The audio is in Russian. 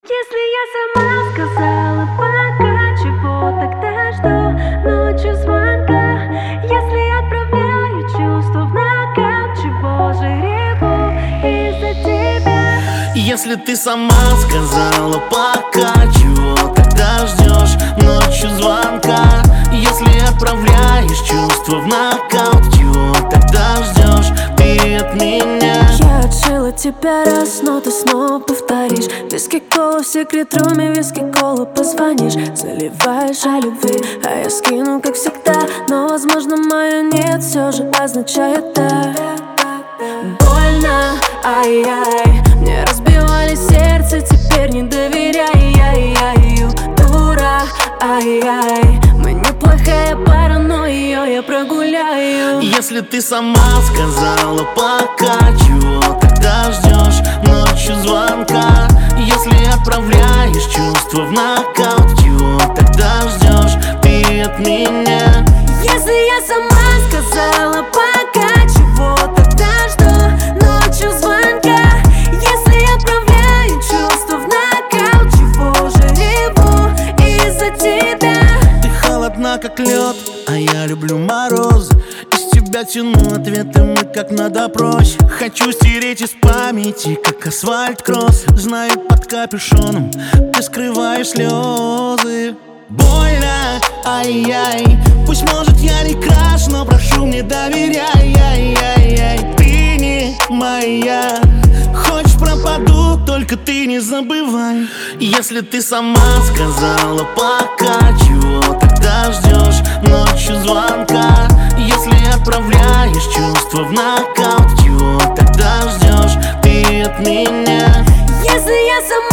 Если я сама сказала пока, чего тогда жду ночью звонка? Если отправляю чувства в нокаут, чего же реву из-за тебя? Если ты сама сказала пока, чего тогда ждешь ночью звонка? Если отправляешь чувства в нокаут, чего тогда ждешь ты от меня? Я отшила тебя раз, но ты снова повторишь. Виски кола в секрет-руме, виски кола позвонишь. Заливаешь о любви, а я скину, как всегда. Но, возможно, мое нет все же означает да. Больно, ай-яй, мне разбивали сердце, теперь не доверяй, ай-яй-яй. Дура, ай-яй, мы неплохая пара, но ее я прогуляю. Если ты сама сказала пока, чего тогда ждешь ночью звонка? Если отправляешь чувства в нокаут, чего тогда ждешь ты от меня? Если я сама сказала пока, чего тогда жду ночью звонка? Если отправляю чувства в нокаут, чего же реву из-за тебя? Ты холодна, как лед, а я люблю мороз. Из тебя тяну ответы, мы как на допросе. Хочу стереть из памяти, как асфальт-кросс. Знаю, под капюшоном ты скрываешь слезы. Больно, ай-яй, пусть, может, я не краш, но прошу, мне доверяй, ай-яй-яй. Ты не моя, хочешь пропаду, только ты не забывай. Если ты сама сказала пока, чего тогда ждешь ночью звонка? Если отправляешь чувства в нокаут, чего тогда ждешь ты от меня? Если я сама